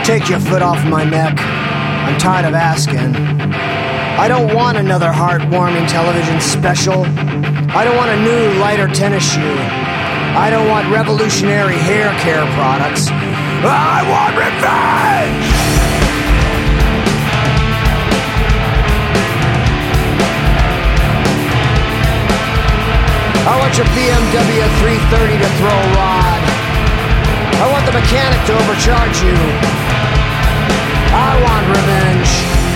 Take your foot off my neck. I'm tired of asking. I don't want another heartwarming television special. I don't want a new, lighter tennis shoe. I don't want revolutionary hair care products. I want revenge! I want your BMW 330 to throw a rod. I want the mechanic to overcharge you. I want revenge.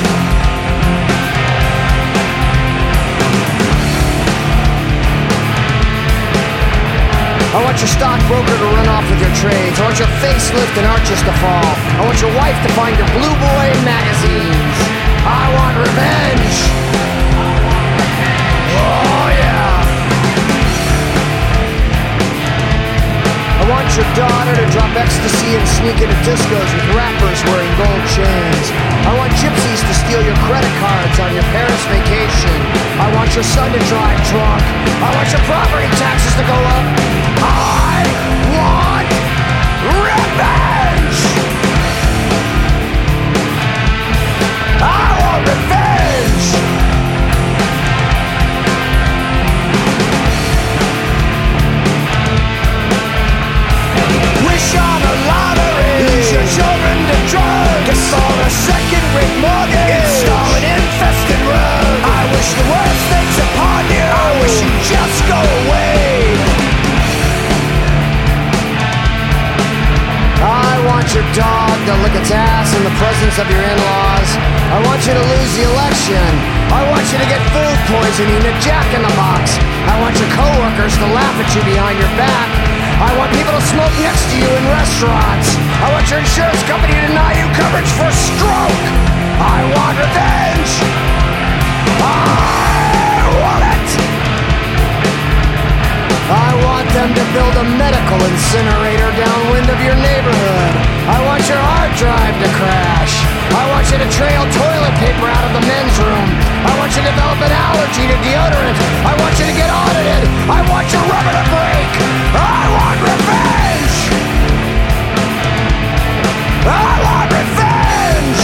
I want your stockbroker to run off with your trades. I want your facelift and arches to fall. I want your wife to find your Blue Boy magazines. I want revenge. Oh yeah. I want your daughter to drop ecstasy and sneak into discos with rappers wearing gold chains. I want gypsies to steal your credit cards on your Paris vacation. I want your son to drive drunk. I want your property taxes to go up. I want revenge! I want revenge! Wish on a lottery. Lose your children to drugs. Default a second-rate mortgage. Install an infested road. I wish the worst things upon you. I wish you'd just go away. I want your dog to lick its ass in the presence of your in-laws. I want you to lose the election. I want you to get food poisoning at Jack in the Box. I want your coworkers to laugh at you behind your back. I want people to smoke next to you in restaurants. I want your insurance company to deny you coverage for stroke. I want revenge. I want it. I want them to build a medical incinerator downwind of your neighborhood. I want your hard drive to crash. I want you to trail toilet paper out of the men's room. I want you to develop an allergy to deodorant. I want you to get audited. I want your rubber to break. I want revenge. I want revenge.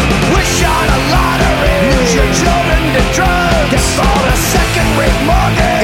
Wish on a lottery. Lose your children to drugs. Default a second-rate mortgage.